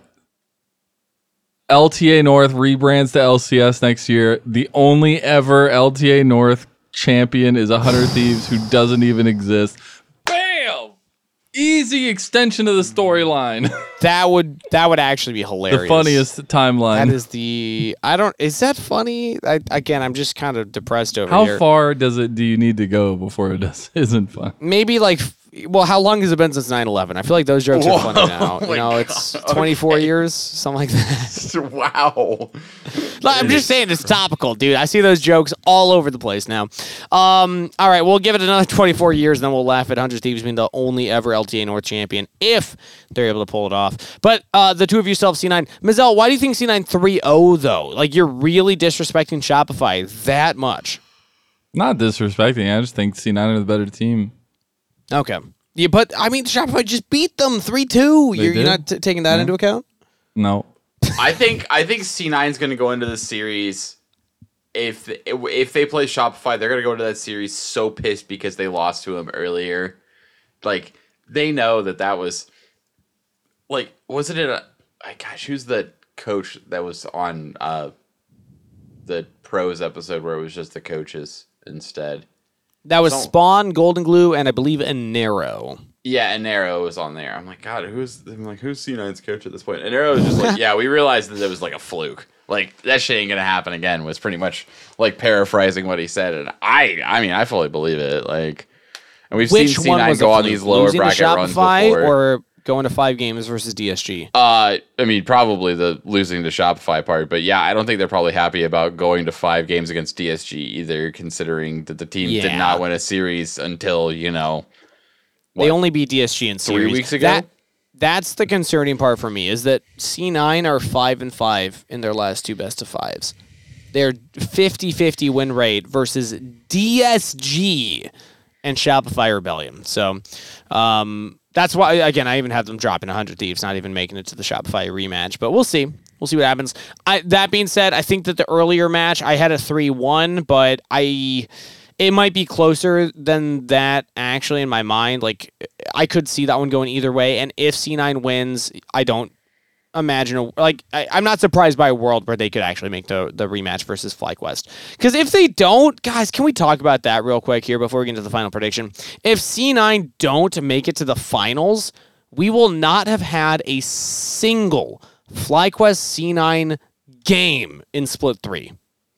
L T A North rebrands to L C S next year. The only ever L T A North champion is one hundred Thieves, who doesn't even exist. Bam! Easy extension of the storyline.
That would that would actually be hilarious.
The funniest timeline.
That is the I don't is that funny? I, again, I'm just kind of depressed over
How
here.
far does it do you need to go before it does isn't fun?
Maybe like well, how long has it been since nine eleven? I feel like those jokes are funny now.
Oh
You know,
my
it's
God.
twenty-four
Okay.
years, something like that.
Wow.
Like, I'm just saying it's topical, dude. I see those jokes all over the place now. Um, all right, we'll give it another twenty-four years, and then we'll laugh at one hundred Thieves being the only ever L T A North champion if they're able to pull it off. But uh, the two of you still have C nine. Mizell, why do you think C nine three oh, though? Like, you're really disrespecting Shopify that much.
Not disrespecting. I just think C nine are the better team.
Okay. Yeah, but, I mean, Shopify just beat them three two.
They
You're, you're
did?
not t- taking that
No.
into account?
No.
I think I think C nine's going to go into the series. If if they play Shopify, they're going to go into that series so pissed because they lost to him earlier. Like, they know that that was like wasn't it a I gosh, who's the coach that was on uh the pros episode where it was just the coaches instead?
That was
So-
Spawn, Golden Glue, and I believe Enero.
Yeah, and Arrow was on there. I'm like, God, who's I'm like, who's C nine's coach at this point? And Arrow was just like, yeah, we realized that it was like a fluke. Like, that shit ain't gonna happen again. Was pretty much like paraphrasing what he said, and I, I mean, I fully believe it. Like, and we've
Which
seen C
one
nine
was
go
a
on
fluke?
these lower
Losing to
bracket runs
Shopify
before.
or going to five games versus D S G?
Uh, I mean, probably the losing to Shopify part, but yeah, I don't think they're probably happy about going to five games against D S G either, considering that the team
Yeah.
did not win a series until you know.
They
What,
only beat D S G in
three
series.
weeks ago?
That, that's the concerning part for me, is that C nine are five and five in their last two best of fives. They're fifty-fifty win rate versus D S G and Shopify Rebellion. So um, that's why, again, I even have them dropping one hundred Thieves, not even making it to the Shopify rematch. But we'll see. We'll see what happens. I, that being said, I think that the earlier match, I had a three one, but I... It might be closer than that, actually, in my mind. Like, I could see that one going either way. And if C nine wins, I don't imagine... A, like, I, I'm not surprised by a world where they could actually make the, the rematch versus FlyQuest. Because if they don't... Guys, can we talk about that real quick here before we get into the final prediction? If C nine don't make it to the finals, we will not have had a single FlyQuest C nine game in Split three.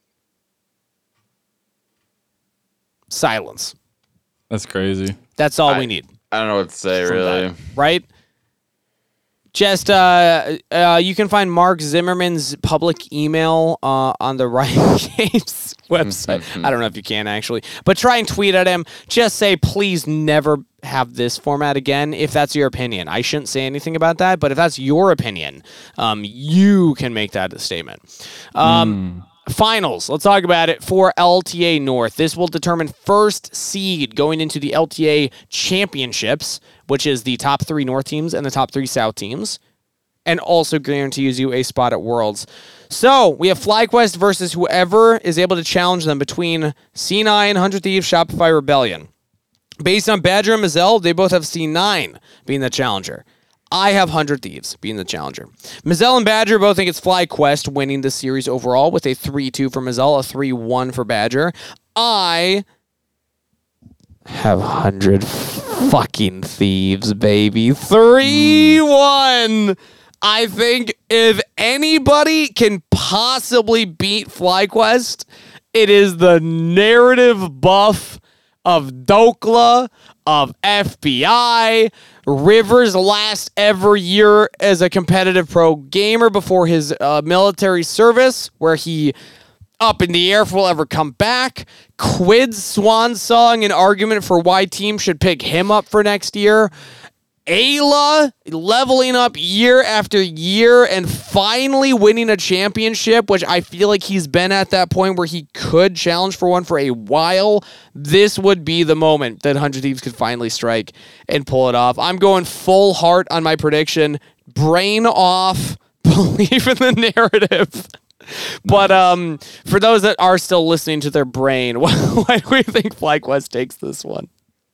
Silence.
That's crazy.
That's all
I-
we need.
I don't know what to say
from
really.
that, right? Just uh, uh, you can find Mark Zimmerman's public email uh, on the Riot Games website. I don't know if you can actually, but try and tweet at him. Just say, please never have this format again. If that's your opinion, I shouldn't say anything about that. But if that's your opinion, um, you can make that a statement. Um, Finals. Let's talk about it for L T A North. This will determine first seed going into the L T A Championships, which is the top three North teams and the top three South teams, and also guarantees you a spot at Worlds. So we have FlyQuest versus whoever is able to challenge them between C nine, one hundred Thieves, Shopify Rebellion. Based on Badger and Mizell, they both have C nine being the challenger. I have one hundred Thieves being the challenger. Mizell and Badger both think it's FlyQuest winning the series overall with a three two for Mizell, a three one for Badger. I have one hundred fucking Thieves, baby. three one. I think if anybody can possibly beat FlyQuest, it is the narrative buff of Dokla, of F B I, Rivers' last ever year as a competitive pro gamer before his uh, military service, where he up in the air if we'll ever come back. Quid's swan song, an argument for why teams should pick him up for next year. Ayla leveling up year after year and finally winning a championship, which I feel like he's been at that point where he could challenge for one for a while. This would be the moment that one hundred Thieves could finally strike and pull it off. I'm going full heart on my prediction. Brain off. Believe in the narrative. But um, for those that are still listening to their brain, why do we think FlyQuest takes this one?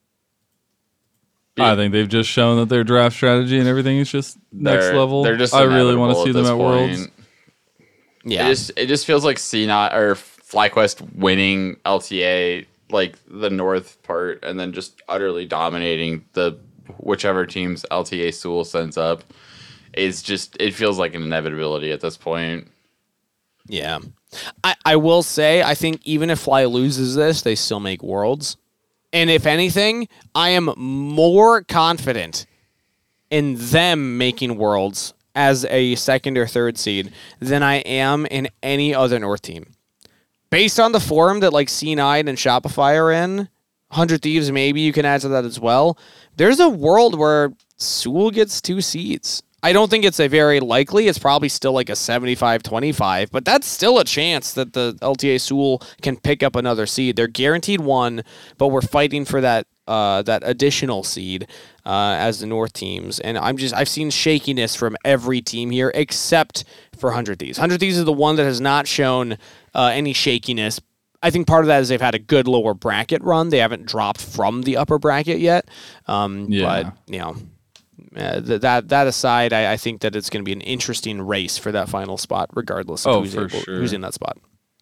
I think they've just shown that their draft strategy and everything is just next
They're-
level.
They're just
I really want to
inevitable
see them
this
at
point.
Worlds.
Yeah.
It just it just feels like C nine or FlyQuest winning L T A, like the North part, and then just utterly dominating the whichever team's L T A Seoul sends up is just, it feels like an inevitability at this point.
Yeah. I, I will say, I think even if Fly loses this, they still make Worlds. And if anything, I am more confident in them making Worlds as a second or third seed than I am in any other North team. Based on the form that like C nine and Shopify are in, one hundred Thieves, maybe you can add to that as well. There's a world where Seoul gets two seeds. I don't think it's a very likely. It's probably still like a seventy-five twenty-five, but that's still a chance that the L T A Seoul can pick up another seed. They're guaranteed one, but we're fighting for that uh, that additional seed uh, as the North teams. And I'm just I've seen shakiness from every team here except for one hundred Thieves. one hundred Thieves is the one that has not shown uh, any shakiness. I think part of that is they've had a good lower bracket run. They haven't dropped from the upper bracket yet. Um,
Yeah.
But, you know, uh, th- that that aside, I, I think that it's going to be an interesting race for that final spot, regardless of
Oh,
who's,
for
able,
sure.
who's in that spot.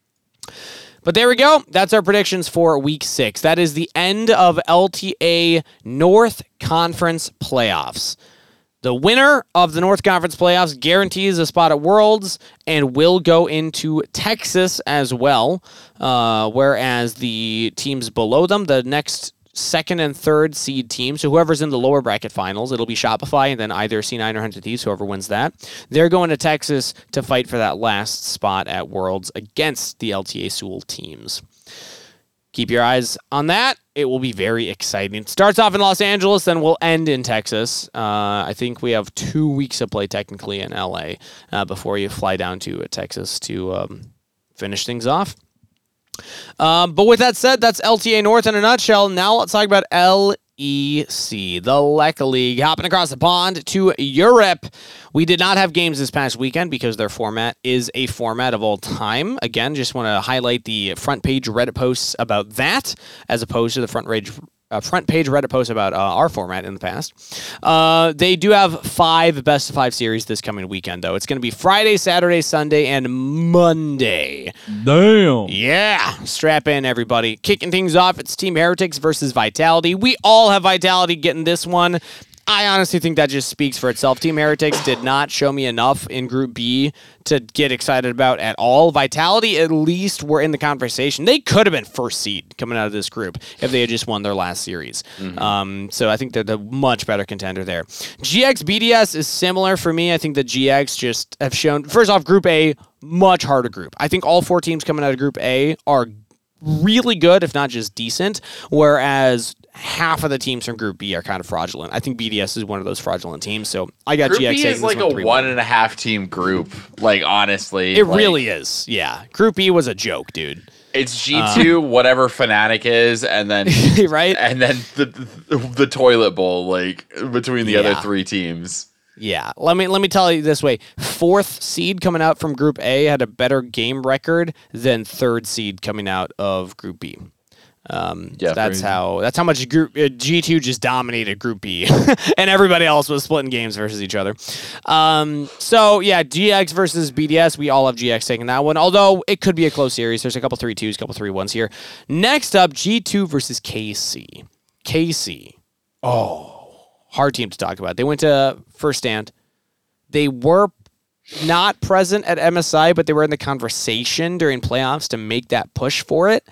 But there we go. That's our predictions for week six. That is the end of L T A North Conference playoffs. The winner of the North Conference playoffs guarantees a spot at Worlds and will go into Texas as well, uh, whereas the teams below them, the next second and third seed teams, so whoever's in the lower bracket finals, it'll be Shopify and then either C nine or one hundred Thieves, whoever wins that. They're going to Texas to fight for that last spot at Worlds against the L T A Seoul teams. Keep your eyes on that. It will be very exciting. It starts off in Los Angeles, then we'll end in Texas. Uh, I think we have two weeks of play technically in L A uh, before you fly down to uh, Texas to um, finish things off. Um, but with that said, that's L T A North in a nutshell. Now let's talk about L E C, the LECA League. Hopping across the pond to Europe. We did not have games this past weekend because their format is a format of all time. Again, just want to highlight the front page Reddit posts about that as opposed to the front page uh, front page Reddit posts about uh, our format in the past. Uh, they do have five best of five series this coming weekend, though. It's going to be Friday, Saturday, Sunday, and Monday.
Damn.
Yeah, strap in, everybody. Kicking things off, it's Team Heretics versus Vitality. We all have Vitality getting this one. I honestly think that just speaks for itself. Team Heretics did not show me enough in Group B to get excited about at all. Vitality, at least, were in the conversation. They could have been first seed coming out of this group if they had just won their last series. Mm-hmm. Um, so I think they're the much better contender there. G X B D S is similar for me. I think the G X just have shown, first off, Group A, much harder group. I think all four teams coming out of Group A are really good, if not just decent, whereas half of the teams from Group B are kind of fraudulent. I think B D S is one of those fraudulent teams, so I got
Group
G X.
B is like a one and a half team group. Like honestly,
it
like,
really is. Yeah, Group B was a joke, dude.
It's G two, um, whatever Fnatic is, and then
right,
and then the, the the toilet bowl like between the yeah. other three teams.
Yeah, let me let me tell you this way: fourth seed coming out from Group A had a better game record than third seed coming out of Group B. Um, yeah, that's crazy. how that's how much Group uh, G two just dominated Group B, and everybody else was splitting games versus each other. Um, so yeah, G X versus B D S. We all have G X taking that one, although it could be a close series. There's a couple three twos, couple three ones here. Next up, G two versus K C. K C. Oh. Hard team to talk about. They went to First Stand. They were not present at M S I, but they were in the conversation during playoffs to make that push for it.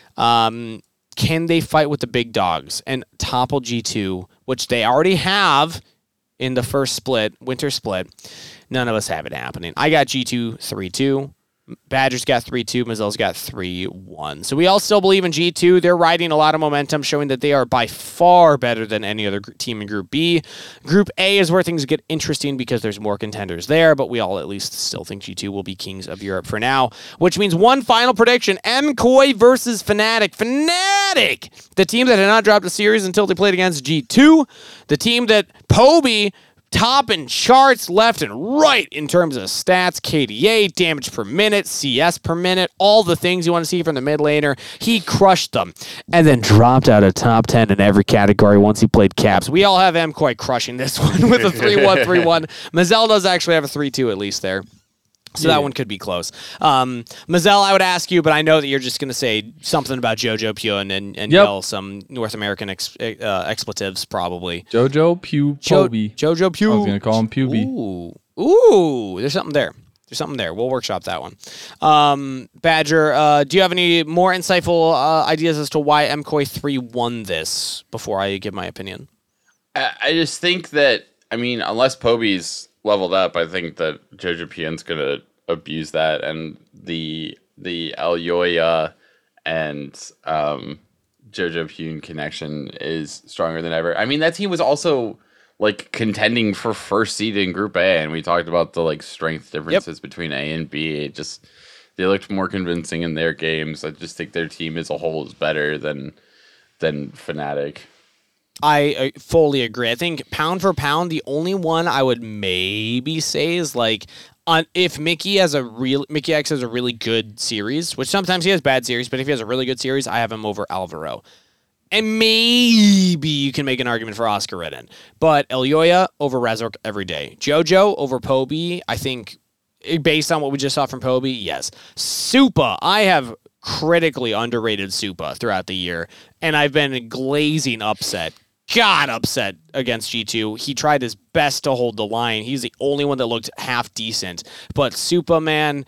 Um, can they fight with the big dogs and topple G two, which they already have in the first split, winter split? None of us have it happening. I got G two three two. Badgers got three two. Mazzel's got three one. So we all still believe in G two. They're riding a lot of momentum, showing that they are by far better than any other team in Group B. Group A is where things get interesting because there's more contenders there, but we all at least still think G two will be kings of Europe for now, which means one final prediction: M C O I versus Fnatic. Fnatic, the team that had not dropped a series until they played against G two, the team that Poby topping charts left and right in terms of stats, K D A, damage per minute, C S per minute, all the things you want to see from the mid laner. He crushed them and then dropped out of top ten in every category once he played Caps. We all have M C O I crushing this one with a three one three one. Mazzel does actually have a three two at least there. So
Yeah.
that one could be close. Um, Mazel, I would ask you, but I know that you're just going to say something about JoJo Pyun and, and
Yep.
yell some North American ex, uh, expletives, probably.
Jojo Pew
Jo-
Poby.
JoJo Pew.
I was gonna call him Pewbie.
Ooh, ooh, there's something there. There's something there. We'll workshop that one. Um, Badger, uh, do you have any more insightful uh, ideas as to why M K O I three won this before I give my opinion?
I, I just think that, I mean, unless Poby's leveled up, I think that JoJo Pyun's gonna abuse that, and the the Elyoya and um, JoJo Pyun connection is stronger than ever. I mean, that team was also like contending for first seed in Group A, and we talked about the like strength differences yep. between A and B. It just they looked more convincing in their games. I just think their team as a whole is better than than Fnatic.
I uh, fully agree. I think pound for pound, the only one I would maybe say is like on if Mickey has a real Mickey X has a really good series, which sometimes he has bad series, but if he has a really good series, I have him over Alvaro. And maybe you can make an argument for Oscar Redden. But Elyoya over Razork every day. JoJo over Poby, I think, based on what we just saw from Poby, yes. Supa, I have critically underrated Supa throughout the year, and I've been glazing upset. God upset against G two. He tried his best to hold the line. He's the only one that looked half decent. But Supa, man,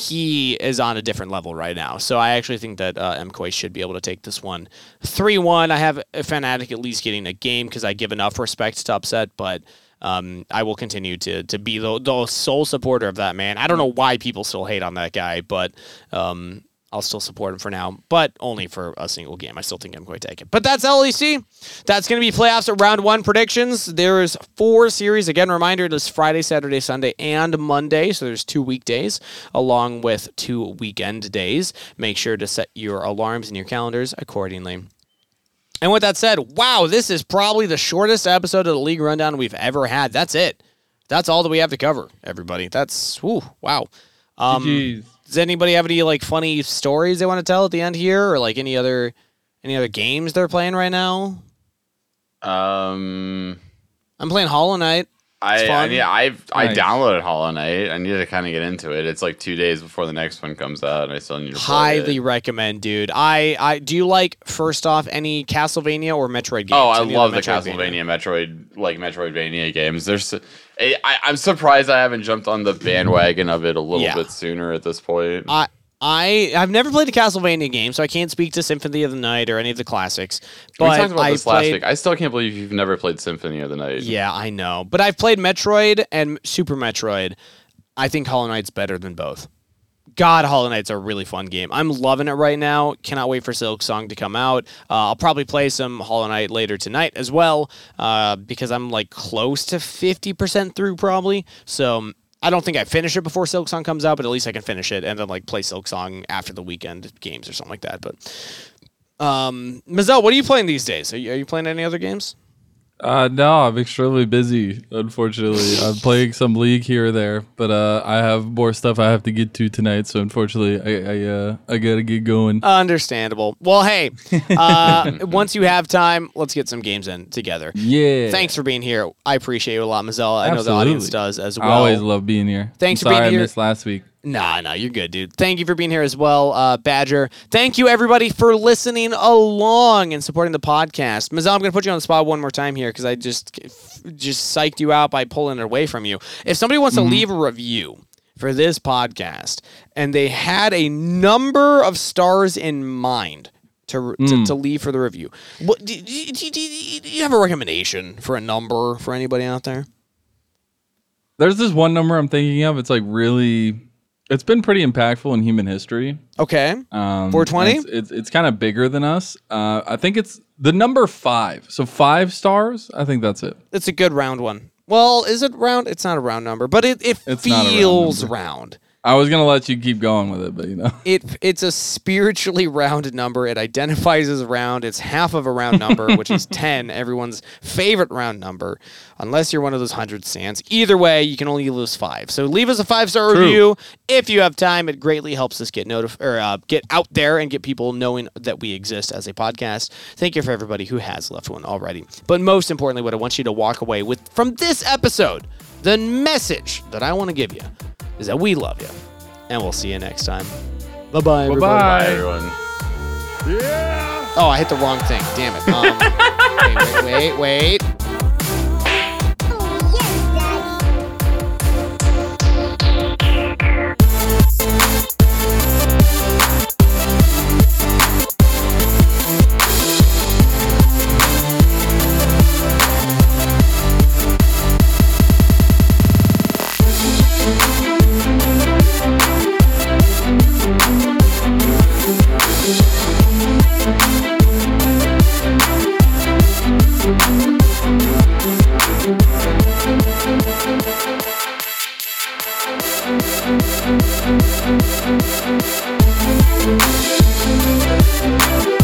he is on a different level right now. So I actually think that uh, M K O I should be able to take this one three one. I have Fnatic at least getting a game because I give enough respect to upset, but um, I will continue to to be the, the sole supporter of that man. I don't know why people still hate on that guy, but um, I'll still support him for now, but only for a single game. I still think I'm going to take it. But that's L E C. That's going to be playoffs at round one predictions. There's four series. Again, reminder, it is Friday, Saturday, Sunday, and Monday. So there's two weekdays along with two weekend days. Make sure to set your alarms and your calendars accordingly. And with that said, wow, this is probably the shortest episode of the League Rundown we've ever had. That's it. That's all that we have to cover, everybody. That's, whew, wow. Um,
Jeez.
Does anybody have any like funny stories they want to tell at the end here, or like any other any other games they're playing right now?
Um,
I'm playing Hollow Knight.
I I, need, I've
Nice.
I downloaded Hollow Knight. I need to kind of get into it. It's like two days before the next one comes out, and I still need to play
Highly
it.
recommend, dude. I, I do you like first off any Castlevania or Metroid games?
Oh, I
Any
love
other
the Castlevania, Metroid, like Metroidvania games. There's, I, I'm surprised I haven't jumped on the bandwagon of it a little
Yeah.
bit sooner at this point.
I I I've never played a Castlevania game, so I can't speak to Symphony of the Night or any of the classics. But
we talked about
I
this last
played,
week. I still can't believe you've never played Symphony of the Night.
Yeah, I know. But I've played Metroid and Super Metroid. I think Hollow Knight's better than both. God, Hollow Knight's a really fun game. I'm loving it right now. Cannot wait for Silk Song to come out. Uh, I'll probably play some Hollow Knight later tonight as well, uh, because I'm like close to fifty percent through probably. So I don't think I finish it before Silk Song comes out, but at least I can finish it and then like play Silk Song after the weekend games or something like that. But um, Mazel, what are you playing these days? Are you, are you playing any other games?
Uh, no, I'm extremely busy, unfortunately. I'm playing some League here or there, but uh, I have more stuff I have to get to tonight, so unfortunately, I I, uh, I gotta get going.
Understandable. Well, hey, uh, once you have time, let's get some games in together.
Yeah.
Thanks for being here. I appreciate you a lot, Mazel. I know the
Absolutely.
audience does as well.
I always love being here.
Thanks
I'm
for being
sorry
here.
I missed last week.
Nah, nah, you're good, dude. Thank you for being here as well, uh, Badger. Thank you, everybody, for listening along and supporting the podcast. Mazel, I'm going to put you on the spot one more time here because I just just psyched you out by pulling it away from you. If somebody wants
Mm-hmm.
to leave a review for this podcast and they had a number of stars in mind to to,
Mm.
to leave for the review, what, do, do, do, do, do you have a recommendation for a number for anybody out there?
There's this one number I'm thinking of. It's like really, it's been pretty impactful in human history.
Okay.
Um,
four twenty?
It's it's, it's kind of bigger than us. Uh, I think it's the number five. So five stars. I think that's it.
It's a good round one. Well, is it round? It's not a round number, but it, it
It's not a round
feels
number.
round.
I was gonna let you keep going with it, but you know.
It it's a spiritually rounded number. It identifies as round. It's half of a round number, which is ten, everyone's favorite round number, unless you're one of those hundred stands. Either way, you can only lose five. So leave us a five-star
True.
review if you have time. It greatly helps us get notif- or uh, get out there and get people knowing that we exist as a podcast. Thank you for everybody who has left one already. But most importantly, what I want you to walk away with from this episode, the message that I want to give you. is that we love you, and we'll see you next time. Bye-bye, everybody.
Bye-bye.
Bye, everyone.
Yeah.
Oh, I hit the wrong thing. Damn it. Um, wait, wait, wait, wait. We'll be right back.